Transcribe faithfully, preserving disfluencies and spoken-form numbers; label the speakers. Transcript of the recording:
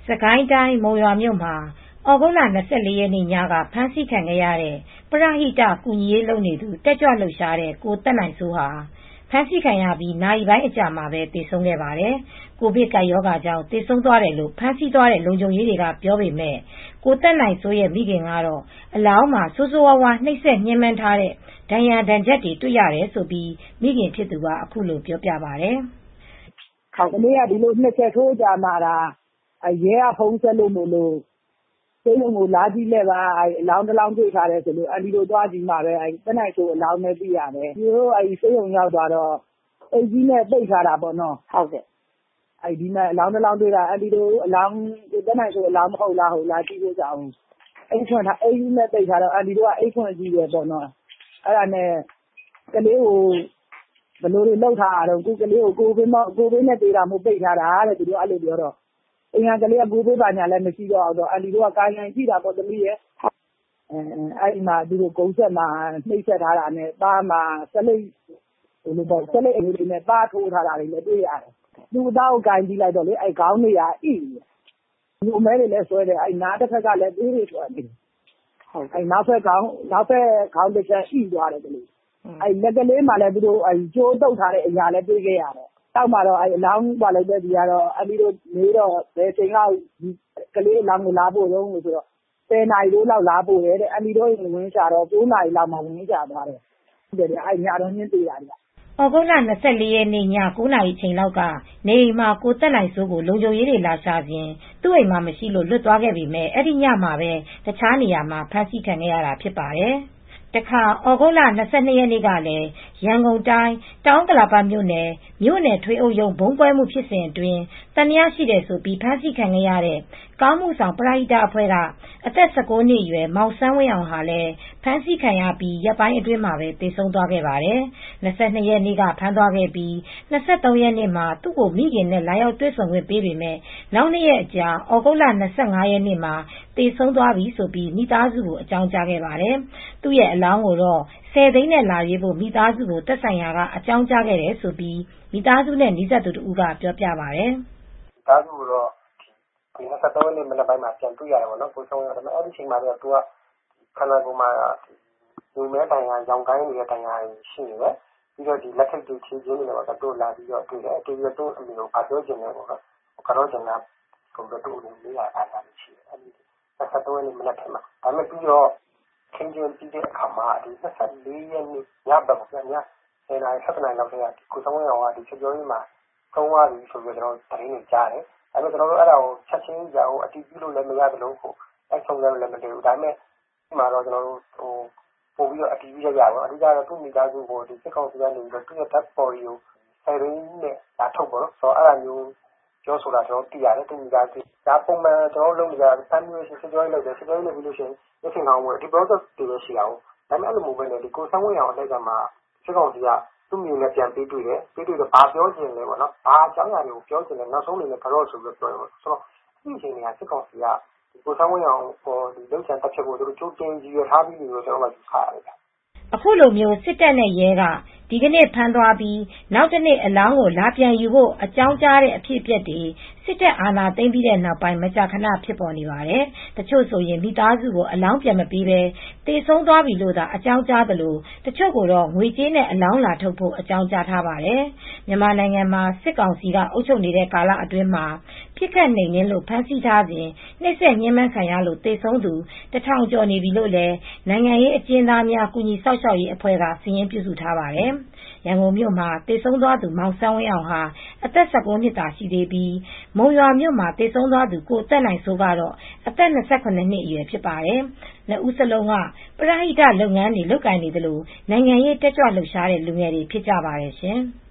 Speaker 1: စကိုင်းတိုင်းမုံရွာမြို့မှာဩဂုတ်လ၂၄ ရက်နေ့ညကဖမ်းဆီးခံခဲ့ရတဲ့ပရဟိတကူညီရေးလုပ်နေသူတက်ကြွလှုပ်ရှားတဲ့ကိုသက်နိုင်စိုးဟာဖမ်းဆီးခံရပြီးနာရီပိုင်းအကြာမှာပဲသေဆုံးခဲ့ပါတယ်။ကိုဗစ်ကပ်ရောဂါကြောင့်သေဆုံးသွားတယ်လို့ဖမ်းဆီးသွားတဲ့လုံခြုံရေးတွေကပြောပေမဲ့ကိုသက်နိုင်စိုးရဲ့မိခင်ကတော့အလောင်းမှာဆိုးဆိုးဝါးဝါးနှိပ်စက်ညှဉ်းပန်းထားတဲ့ဒဏ်ရာဒဏ်ချက်တွေတွေ့ရတယ်လို့မိခင်ဖြစ်သူကအခုလိုပြောပြပါတယ်
Speaker 2: ။"ခေါင်းကလေးကဒီလိုနှစ်ချက်ထိုးကြမှာတာရဲကဖုန်းဆက်လို့မို့လို့ဆေးရုံကိုလာကြည့်လဲပါအလောင်းတလောင်းတွေ့ထားတယ်ဆိုလို့အန်တီတို့သွားကြည့်မှာပဲသက်နိုင်စိုးအလောင်းပဲသိရတယ်။သူတို့ဆေးရုံရောက်သွားတော့အိတ်ကြီးနဲ့ပိတ်ထားတာပေါ့နော်။ဟုတ်ကဲ့။ဒီမှာအလောင်းတလောင်းတွေ့တာအန်တီတို့အလောင်းသက်နိုင်စိုးအလောင်းမဟုတ်လားဟုတ်လားကြည့်ဖို့ကြောင့်အိတ်ဖွင့်ထားအိတ်ကြီးနဲ့ပိတ်ထားတော့အန်တီတို့ကအိတ်ဖွင့်ကြည့်တယ်ပေါ့နော်။အဲ့ဒါနဲ့ကလေးကိုဘယ်လိုတွေလုပ်ထားတာတော့ကိုကလေးကိုကိုဗစ်ကိုဗစ်နဲ့တေးတာမို့ပိတ်ထားတာတဲ့သူတို့အဲ့လိုပြောတော့အင်္ဂါကလေးကကိုဗစ်ပါညာလည်းမရှိတော့တော့အန်တီတို့ကကာယံကြည့်တာပေါ့သမီးရဲ့အဲအဲ့မှာသူတို့ကုန်းဆက်မှာနှိမ့်ဆက်ထားတာနဲ့ပါမှာဆက်လိပ်ဘယ်လိုပေါ့ဆက်လိပ်အမျိုးတွေနဲ့ပါထိုးထားတာတွေလည်းတွေ့ရတယ်သူ့သားကိုကာယံကြည့်လိုက်တော့လေအဲ့ခေါင်းတွေကဣလူမဲတွေလည်းဆွဲတယ်အဲ့နားတစ်ဖက်ကလည်းသေးတွေဆွဲနေတယ်ဟုတ်အဲ့နောက်ဖက်ခေါင်းနောက်ဖက်ခေါင်းတစ်ချက်ဣသွားတယ်ကလေးအဲ့လက်ကလေးမှလည်းသူတို့အဲ့ကျိုးတုတ်ထားတဲ့အရာလည်းတွေ့ခဲ့ရတယ်တောက်မှာတော့အဲ့အလောင်းပါလိုက်တဲ့ဒီကတော့အန်တီတို့နေတော့ဘယ်ချိန်လောက်ကလေးအလောင်းကိုလာဖို့လုံးလို့ဆိုတော့ဆယ်နာရီတိုးလောက်လာဖို့တယ်တဲ့အန်တီတို့ဝင်ချတော့၉နာရီလောက်မှဝင်ချသွားတယ်ဟုတ်တယ်အဲ့ညတော့ညင်းသေးတာဒီ
Speaker 1: ဩဂုတ်လ၂၄ ရက်နေ့ည၉နာရီချိန်လောက်ကနေအိမ်မှာကိုသက်နိုင်စိုးကိုလုံခြုံရေးတွေလာရှာခြင်းသူ့အိမ်မှာမရှိလို့လွတ်သွားခဲ့ပြီမဲ့အဲ့ဒီညမှာပဲတခြားနေရာမှာဖမ်းဆီးခံခဲ့ရတာဖြစ်ပါတယ်။တခါဩဂုတ်လ၂၂ ရက်နေ့ကလည်းရန်ကုန်တိုင်းတောင်ကလာပမြို့နယ်မြို့နယ်ထွေအုပ်ရုံးဘုံကွဲမှုဖြစ်စဉ်အတွင်းတန်ရာရှိတယ်ဆိုပြီးဖမ်းဆီးခံခဲ့ရတဲ့ကောင်းမှုဆောင်ပရိဟိတအဖွဲ့ကအသက်၁၉နှစ်အရွယ်မောင်ဆန်းဝင်းအောင်ဟာလည်းဖမ်းဆီးခံရပြီးရက်ပိုင်းအတွင်းမှာပဲသေဆုံးသွားခဲ့ပါတယ်။၂၂ ရက်နေ့ကဖမ်းသွားခဲ့ပြီး၂၃ ရက်နေ့မှာသူ့ကိုမိခင်နဲ့လာရောက်တွေ့ဆုံခွင့်ပေးပေမဲ့နောက်နှစ်ရက်အကြာဩဂုတ်လ၂၅ ရက်နေ့မှာသေဆုံးသွားပြီဆိုပြီးမိသားစုကိုအကြောင်းကြားခဲ့ပါတယ်။သူ့ရဲ့အလောင်းကိုတော့ဆယ်သိန်းနဲ့လာရေးဖို့မိသားစုကိုသက်ဆိုင်ရာကအကြောင်းကြားခဲ့တယ်ဆိုပြီးမိသားစုနဲ့နီးစပ်သူတဦးကပြောပြပါတယ်
Speaker 3: ။မိသားစုကတော့ဒီ၂၃ ရက်နေ့မနက်ပိုင်းမှာပြန်တွေ့ရတယ်ပေါ့နော်ကိုဆုံးရတယ်အဲ့ဒီချိန်မှာတော့သူကခန္ဓာကိုယ်မှာလူမဲတိုင်ရရောင်ကိုင်းနေတဲ့တိုင်ရရှိနေတယ်ပြီးတော့ဒီလက်ထိပ်တွေခြေကျင်းတွေတော့တို့လာပြီးတော့တွေ့တယ်တွေ့ရတော့အမျိုးဘာပြောချင်လဲပေါ့နော်ကတော့ကျွန်တော်ကိုတော့တို့လေးရအားသာရှိတယ်အဲ့ဒီ၂၃ ရက်နေ့မနက်ပိုင်းမှာဒါပေမဲ့ပြီးတော့ခင်ဗျာပြီးတဲ့အခါမှာဒီ၂၄ ရက်နေ့ညဘက်ပေါ့ညဆယ်နာရီ၁၇နာရီလောက်တည်းကကိုဆုံးရအောင်ကဒီချေကျော်ကြီးမှာသုံးဝါးပြီးဆိုပြီးတော့ကျွန်တော်တိုင်းနေကြားတယ်အဲ့တော့ကျွန်တော်တို့အဲ့ဒါကိုချက်ချင်းကြာကိုအတီးပြုလို့လည်းမရတယ်လို့ကိုအဲ့ဆုံးလည်းလည်းမတည်ဘူးဒါပေမဲ့ဒီမှာတော့ကျွန်တော်တို့ဟိုပို့ပြီးတော့အတီးပြုရရပါအဓိကတော့သူ့မိသားစုကိုဒီစစ်ကောင်စီကနေပြီးတော့သူ့ရဲ့ task force ကိုဆယ်ရင်းနဲ့ဒါထုတ်ပေါ့နော်ဆိုတော့အဲ့ဒါမျိုးပြောဆိုတာကျွန်တော်သိရတယ်သူ့မိသားစုဒါပုံမှန်ကျွန်တော်လုပ်နေကြတာစမ်းမျိုးစစ်ကြောရေးလုပ်တယ်စစ်ကြောရေးလုပ်ပြီးလို့ရှိရင်ရခိုင်ကောင်ဝင်ဒီ process တွေလည်းရှိအောင်ဒါပေမဲ့အဲ့လိုမျိုးပဲလေဒီကိုဆန်းဝင်းအောင်အလိုက်ကမှာစစ်ကောင်စီကသူ့မျိုးနဲ့ပြန်ပြီးတွေ့တယ်ပြီးတွေ့တော့ဘာပြောချင်လဲပေါ့နော်ဘာအကြောင်းအရာတွေကိုပြောချင်လဲနောက်ဆုံးနေနဲ့ကတော့ဆိုပြီးပြောတယ်ဆိုတော့ဒီအချိန်ကစစ်ကောင်စီကကိုဆန်းဝင်းအောင်ဟိုဒီလုံချန်တက်ချက်ကိုသူတို့ကြိုးတင်ကြီးရထားပြီးလို့ကျွန်တော်ကယူဆရတယ်
Speaker 1: အခုလိုမျိုးစစ်တပ်နဲ့ရဲကဒီကနေ့ဖမ်းသွားပြီးနောက်တစ်နေ့အလောင်းကိုလာပြန်ယူဖို့အကြောင်းကြားတဲ့အဖြစ်အပျက်တွေစစ်တပ်အာဏာသိမ်းပြီးတဲ့နောက်ပိုင်းမကြာခဏဖြစ်ပေါ်နေပါတယ်။တချို့ဆိုရင်မိသားစုကိုအလောင်းပြန်မပေးဘဲတေဆုံးသွားပြီလို့သာအကြောင်းကြားသလိုတချို့ကတော့ငွေကြေးနဲ့အလောင်းလာထုတ်ဖို့အကြောင်းကြားထားပါတယ်။မြန်မာနိုင်ငံမှာစစ်ကောင်စီကအုပ်ချုပ်နေတဲ့ကာလအတွင်းမှာပြစ်ခတ်နှိမ်နင်းလို့ဖမ်းဆီးထားစဉ်နှိပ်စက်ညှဉ်းပန်းခံရလို့တေဆုံးသူတထောင်ကျော်နေပြီလို့လည်းနိုင်ငံရေးအကျဉ်းသားများကူညီစောင့်ရှောက်ရေးအဖွဲ့ကစာရင်းပြုစုထားပါတယ်။ရန်ကုန်မြို့မှာတေဆုံးသွားသူမောင်ဆန်းဝင်းအောင်ဟာအသက်၁၉နှစ်သာရှိသေးပြီးမုံရွာမြို့မှာတေဆုံးသွားသူကိုသက်နိုင်စိုးကတော့အသက်၂၇နှစ်အရွယ်ဖြစ်ပါတယ်။နှစ်ဦးစလုံးကပရဟိတလုပ်ငန်းတွေလုပ်ကိုင်နေသလိုနိုင်ငံရေးတက်ကြွလှုပ်ရှားတဲ့လူငယ်တွေဖြစ်ကြပါတယ်ရှင်။